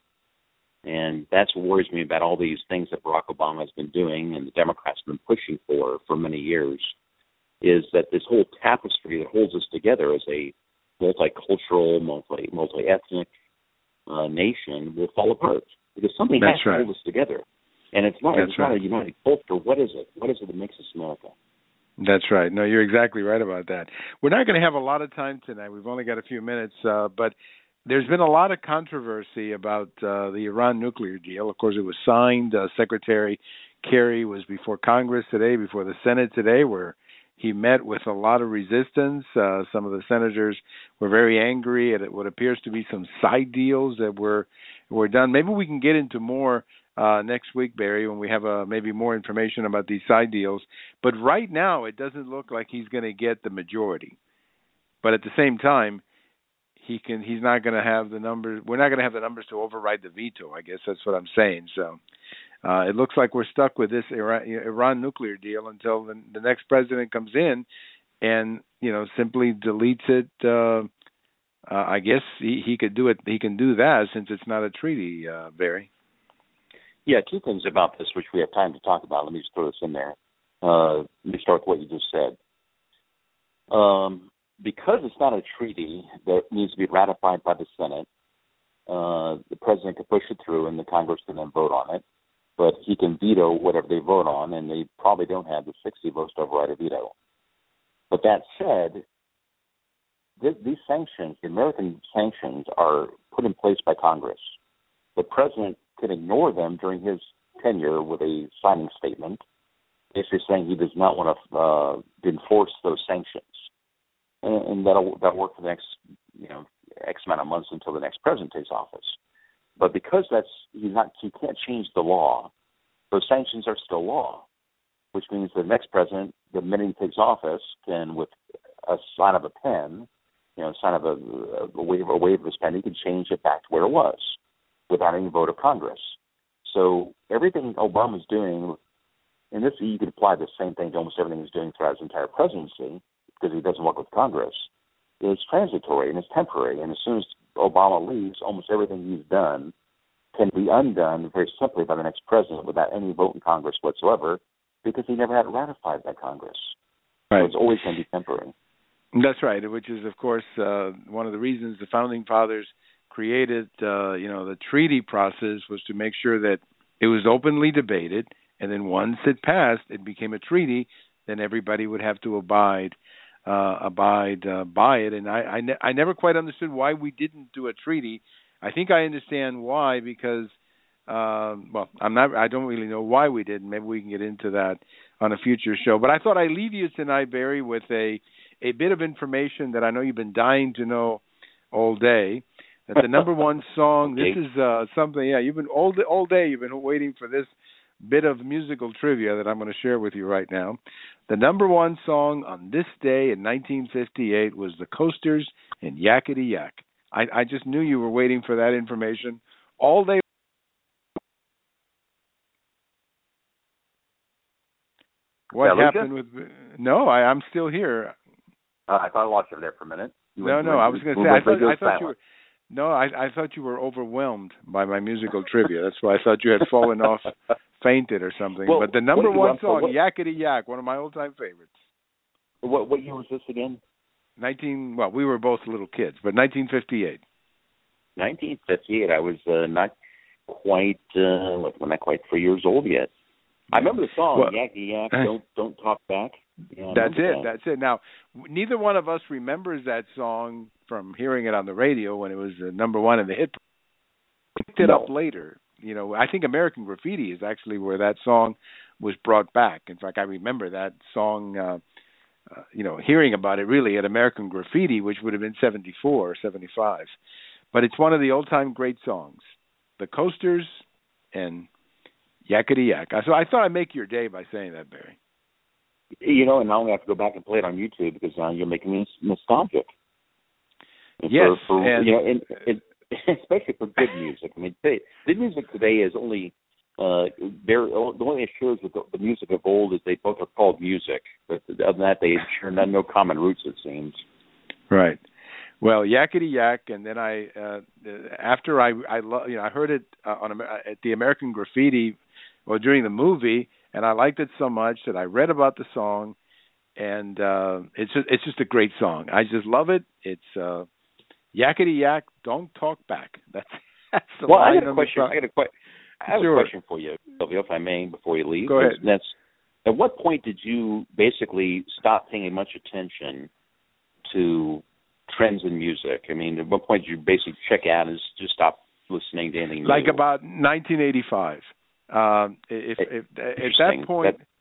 C: And that's what worries me about all these things that Barack Obama has been doing and the Democrats have been pushing for for many years, is that this whole tapestry that holds us together as a multicultural, multi, multi-ethnic uh, nation will fall apart because something
B: That's
C: has to
B: right.
C: hold us together. And it's not,
B: That's
C: it's
B: right.
C: not a united culture. What is it? What is it that makes us America?
B: That's right. No, you're exactly right about that. We're not going to have a lot of time tonight. We've only got a few minutes, uh, but there's been a lot of controversy about uh, the Iran nuclear deal. Of course, it was signed. Uh, Secretary Kerry was before Congress today, before the Senate today, where he met with a lot of resistance. Uh, some of the senators were very angry at what appears to be some side deals that were were done. Maybe we can get into more uh, next week, Barry, when we have uh, maybe more information about these side deals. But right now, it doesn't look like he's going to get the majority. But at the same time, he can. He's not going to have the numbers. We're not going to have the numbers to override the veto. I guess that's what I'm saying. So. Uh, it looks like we're stuck with this Iran, Iran nuclear deal until the, the next president comes in and, you know, simply deletes it. Uh, uh, I guess he, he could do it. He can do that since it's not a treaty, uh, Barry.
C: Yeah, two things about this, which we have time to talk about. Let me just throw this in there. Uh, let me start with what you just said. Um, because it's not a treaty that needs to be ratified by the Senate, uh, the president can push it through and the Congress can then vote on it. But he can veto whatever they vote on, and they probably don't have the sixty votes to override a veto. But that said, th- these sanctions, the American sanctions, are put in place by Congress. The president can ignore them during his tenure with a signing statement, basically saying he does not want to uh, enforce those sanctions. And, and that'll, that'll work for the next, you know, X amount of months until the next president takes office. But because that's he's not, he can't change the law, those sanctions are still law, which means the next president, the minute he takes office, can, with a sign of a pen, you know, a sign of a, a wave, a wave of his pen, he can change it back to where it was without any vote of Congress. So everything Obama's doing, and this you could apply the same thing to almost everything he's doing throughout his entire presidency, because he doesn't work with Congress, is transitory and it's temporary. And as soon as Obama leaves, almost everything he's done can be undone very simply by the next president without any vote in Congress whatsoever, because he never had it ratified by Congress.
B: Right.
C: So it's always going to be temporary.
B: That's right, which is, of course, uh, one of the reasons the Founding Fathers created, uh, you know, the treaty process was to make sure that it was openly debated, and then once it passed, it became a treaty, then everybody would have to abide Uh, abide uh, by it, and I I, ne- I never quite understood why we didn't do a treaty. I think I understand why, because um, well, I'm not. I don't really know why we didn't. Maybe we can get into that on a future show. But I thought I'd leave you tonight, Barry, with a a bit of information that I know you've been dying to know all day. That the number one song.
C: Okay.
B: This is uh, something. Yeah, you've been all day, all day. You've been waiting for this bit of musical trivia that I'm going to share with you right now. The number one song on this day in nineteen fifty-eight was the Coasters and Yakety Yak. I, I just knew you were waiting for that information all day. What
C: Yeah,
B: happened with? No, I, I'm still here.
C: Uh, I thought I lost you there for a minute. You
B: no,
C: went,
B: no,
C: you
B: I
C: went,
B: was going to
C: you
B: say I
C: went
B: thought, I thought
C: silent.
B: you were. No, I, I thought you were overwhelmed by my musical trivia. That's why I thought you had fallen off, fainted or something.
C: Well,
B: but the number
C: what,
B: one
C: what,
B: song,
C: what,
B: Yakety Yak, one of my old-time favorites.
C: What, what year was this again?
B: Nineteen. Well, we were both little kids, but nineteen fifty-eight.
C: nineteen fifty-eight. I was uh, not quite, uh, not quite three years old yet. I remember the song
B: well,
C: "Yakety Yak, Don't Don't Talk Back." Yeah,
B: that's it.
C: That.
B: That's it. Now, neither one of us remembers that song from hearing it on the radio when it was uh, number one in the hit. Picked it
C: no.
B: up later. You know, I think American Graffiti is actually where that song was brought back. In fact, I remember that song, uh, uh, you know, hearing about it really at American Graffiti, which would have been seventy-four or seventy-five. But it's one of the old-time great songs. The Coasters and Yakety Yak. So I thought I'd make your day by saying that, Barry.
C: You know, and now I'm going to have to go back and play it on YouTube because now you're making me nostalgic. And
B: yes.
C: For, for,
B: and,
C: you know, and, and especially for good music. I mean, today, the music today is only, uh, they're, the only issue with the, the music of old is they both are called music. But other than that, they share no common roots, it seems.
B: Right. Well, Yakety Yak, and then I, uh, after I, I, lo- you know, I heard it uh, on at the American Graffiti, well, during the movie, and I liked it so much that I read about the song, and uh, it's just, it's just a great song. I just love it. It's uh, Yakety Yak, don't talk back. That's that's the
C: well,
B: line
C: I got a question. I got a question. I have
B: sure.
C: a question for you, Sylvia, if I may, before you leave.
B: Go ahead.
C: That's, at what point did you basically stop paying much attention to trends in music? I mean, at what point did you basically check out and just stop listening to anything new?
B: Like about nineteen eighty-five. Um, if, if, if at that point, that,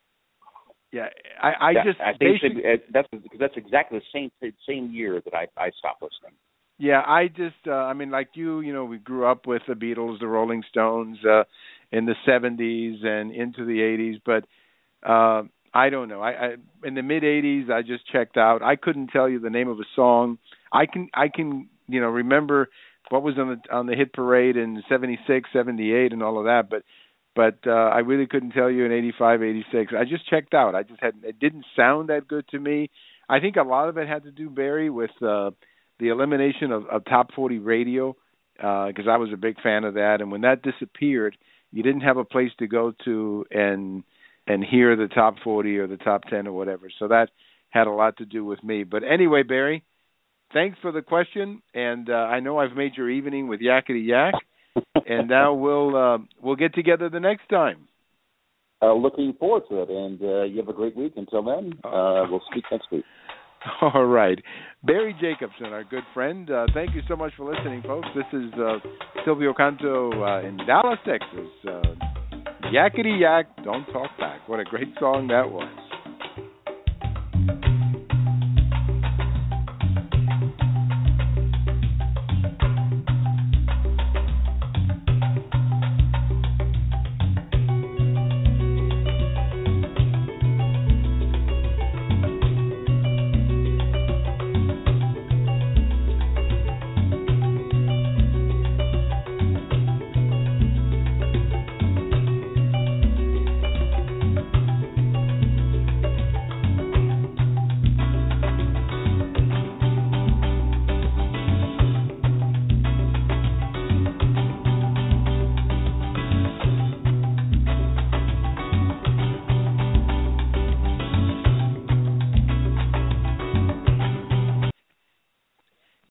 B: yeah, I, I
C: that,
B: just
C: I think that's because that's exactly the same same year that I, I stopped listening.
B: Yeah, I just, uh, I mean, like you, you know, we grew up with the Beatles, the Rolling Stones uh, in the seventies and into the eighties, but uh, I don't know. I, I in the mid eighties, I just checked out. I couldn't tell you the name of a song. I can, I can, you know, remember what was on the on the hit parade in seventy-six, seventy-eight, and all of that, but but uh, I really couldn't tell you in eighty-five, eighty-six. I just checked out. I just had it didn't sound that good to me. I think a lot of it had to do, Barry, with uh, the elimination of, of top forty radio, because uh, I was a big fan of that. And when that disappeared, you didn't have a place to go to and and hear the top forty or the top ten or whatever. So that had a lot to do with me. But anyway, Barry, thanks for the question, and uh, I know I've made your evening with Yakety Yak, and now we'll uh, we'll get together the next time.
C: Uh, looking forward to it, and uh, you have a great week. Until then, uh, we'll speak next week.
B: All right. Barry Jacobson, our good friend, uh, thank you so much for listening, folks. This is uh, Silvio Canto uh, in Dallas, Texas. Uh, Yakety Yak, Don't Talk Back. What a great song that was.